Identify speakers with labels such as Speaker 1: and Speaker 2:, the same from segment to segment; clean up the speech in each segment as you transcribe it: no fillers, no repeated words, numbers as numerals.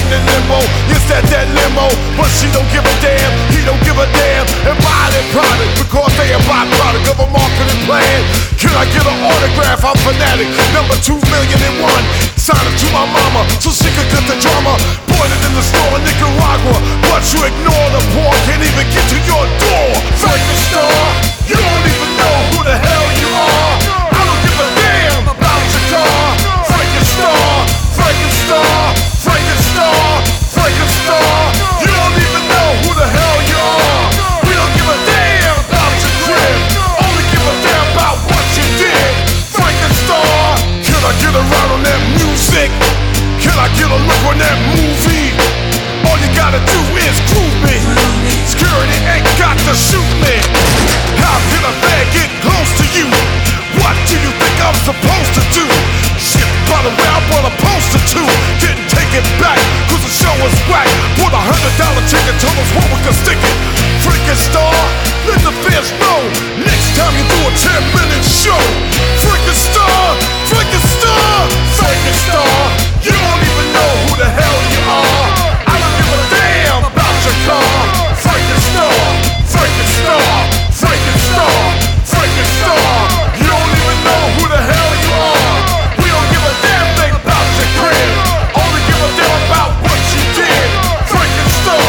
Speaker 1: in limbo. Yes, that limo, but she don't give a damn. He don't give a damn. And buy their product because they a byproduct of a marketing plan. Can I get an autograph? I'm fanatic. Number 2,000,001. Sign it to my mama so she could cut the drama. Bought it in the store in Nicaragua, but you ignore the poor. Can't even get to your door. Frank-N-Star, you don't even know who the hell you are. I don't give a damn about your car. Frank-N-Star, Frank-N-Star, Frank-N-Star, Frank-N-Star. You don't even know who the hell you are. We don't give a damn about your crib. Only give a damn about what you did. Frank-N-Star, can I get around on that music? Can I get a look on that movie? All you gotta do is groove me. Security ain't got to shoot me. How can a man get close to you? What do you think I'm supposed to do? Shit, by the way, I bought a poster too. Didn't take it back, cause the show was whack. Bought $100 ticket, told us where we could stick it. Frank-N-Star, let the fans know. Next time you do a 10-minute show. Frank-N-Star, Frank-N-Star, Frank-N-Star. You don't even know who the hell you are. I don't give a damn about your car. Frank-N-Star, Frank-N-Star, Frank-N-Star, Frank-N-Star. You don't even know who the hell you are. We don't give a damn thing about your crib. Only give a damn about what you did. Frank-N-Star.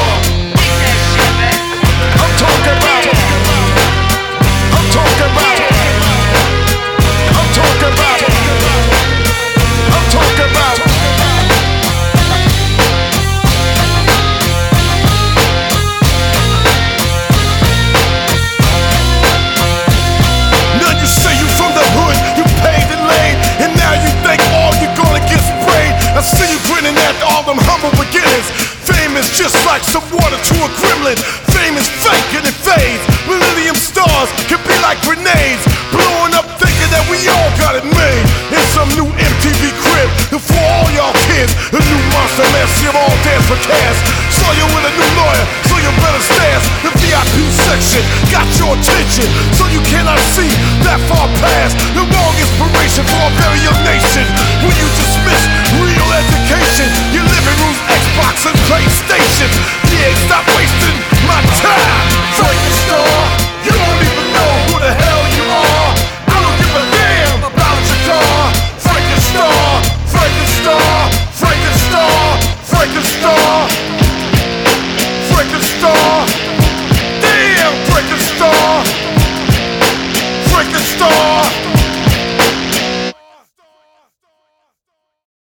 Speaker 1: I'm talking about. I'm talking about. I'm talking about. I'm talking about. None you say you from the hood, you paid and laid, and now you think all you're gonna get sprayed. I see you grinning at all them humble beginnings. Fame is just like some water to a gremlin. Fame is fake and it fades. Millennium stars can be like grenades, blowing up thinking that we all got it made. In some new MTV crib, and for all y'all kids, a new monster mash, you all dance for cash. Saw you with a new lawyer, so you better stance. The VIP section got your attention, so you cannot see that far past the wrong inspiration for a very young nation. When you dismiss real education, your living room's Xbox and PlayStation.